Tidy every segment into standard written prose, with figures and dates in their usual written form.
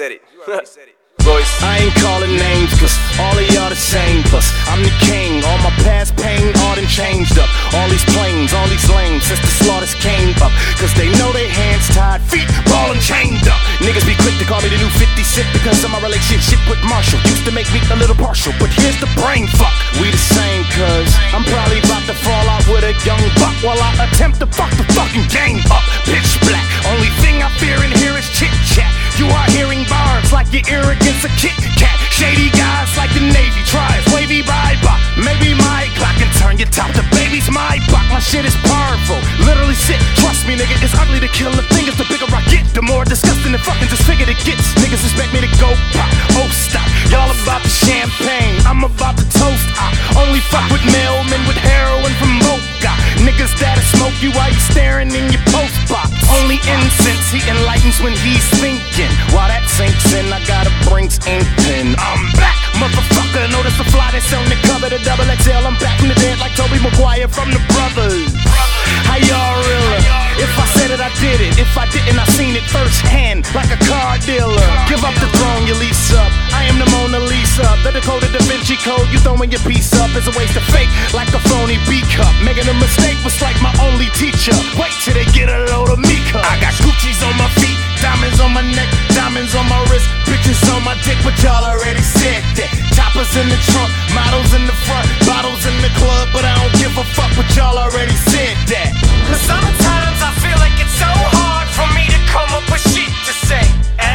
said it. Boys. I ain't calling names, cause all of y'all the same. Plus, I'm the king, all my past pain, all done changed up. All these planes, all these lanes, since the slaughters came up. Cause they know they hands tied, feet ballin' chained up. Niggas be quick to call me the new 50 Cent because of my relationship with Marshall. Used to make me a little partial, but here's the brain fuck. We the same, cuz I'm probably about to fall out with a young buck while I attempt to fuck the fucking game up. Pitch black, only thing I fear in here is chit chat. You are hearing bars like your ear against a Kit Kat. Shady guys like the Navy tries wavy by buck. Maybe my clock can turn your top to babies my buck. My shit is powerful, literally sick. Trust me, nigga, it's ugly to kill a thing. If the bigger I get, the more disgusting and fucking disfigured it gets. Niggas expect me to go pop, oh stop. Y'all about the champagne, I'm about to toast. I only fuck with mailmen with heroin from Mocha. Niggas that'll smoke you while you staring in your post box. Only incense he enlightens when he's thinking. While that sinks in, I got a Brinks ink pen. I'm back, motherfucker. Notice the fly that's on the cover, the double XL. I'm back from the dead like Tobey Maguire from the Brothers. How y'all real? If I said it, I did it. If I didn't, I seen it firsthand like a car dealer. Give up the throne, you lease up. I am the Mona Lisa, the Dakota Da Vinci Code. You throwing your piece up is a waste of fake, like a phony B-cup. Making a mistake was like my only teacher. Wait till they get a load of me cup. I got Gucci's on my feet, diamonds on my neck, diamonds on my wrist, bitches on my dick, but y'all already said that. Choppers in the trunk, models in the front, bottles in the club, but I don't give a fuck, but y'all already said that. Cause sometimes I feel like it's so hard for me to come up with shit to say.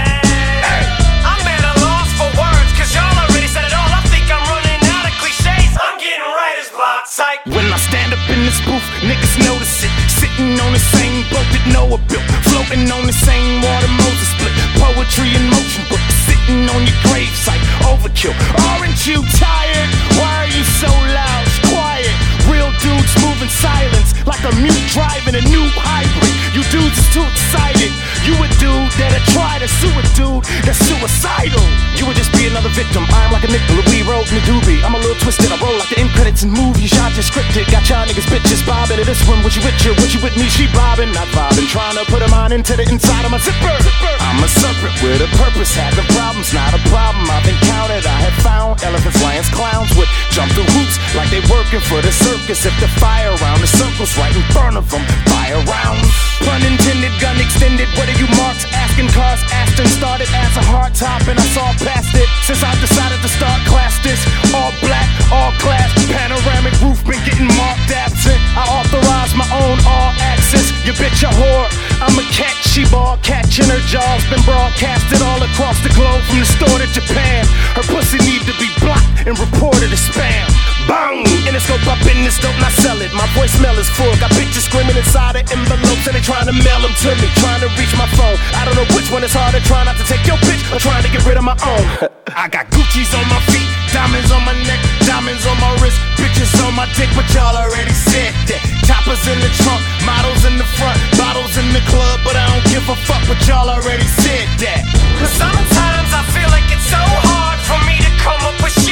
I'm at a loss for words, cause y'all already said it all. I think I'm running out of cliches. I'm getting writer's block, psych. When I stand up in this booth, niggas notice it. Sitting on the same boat that Noah built, floating on the same water Moses split. Poetry in motion, but sitting on your gravesite. Overkill. Aren't you tired? Why are you so loud? Quiet. Real dudes move in silence, like a mute driving a new hybrid. You dudes is too excited. You a dude that'll try to sue a dude that's suicidal. You would just be another victim. I'm like a nickel, we wrote in the doobie. I'm a little twisted, I roll like the end credits in movies. Y'all just scripted, got y'all niggas bitches bobbing. To this one, what you with you? What you with me? She bobbing, not vibing. Trying to put a mind into the inside of my zipper. I'm a serpent with a purpose, having problems, not a problem I've encountered. I have found elephants, lions, clowns would jump through hoops like they working for the circus. If the fire around the circle's right in front of them, fire round. Pun intended, gun extended. What are you marks? Asking cars, Aston started as a hard top and I saw past it. Since I decided to start class this, all black, all glass, panoramic roof been getting marked absent. I authorize my own all access. You bitch a whore, I'm a cat, she ball catching her jaws. Been broadcasted all across the globe from the store to Japan. Her pussy need to be blocked and reported as spam. Bang! In the scope up in this dope, not sell it. My voicemail is full, got bitches screaming inside of envelopes and they trying to mail them to me, trying to reach my phone. I don't know which one is harder, trying not to take your bitch or trying to get rid of my own. I got Gucci's on my feet, diamonds on my neck, diamonds on my wrist, bitches on my dick, but y'all already said that. Choppers in the trunk, models in the front, bottles in the club, but I don't give a fuck, but y'all already said that. Cause sometimes I feel like it's so hard for me to come up with shit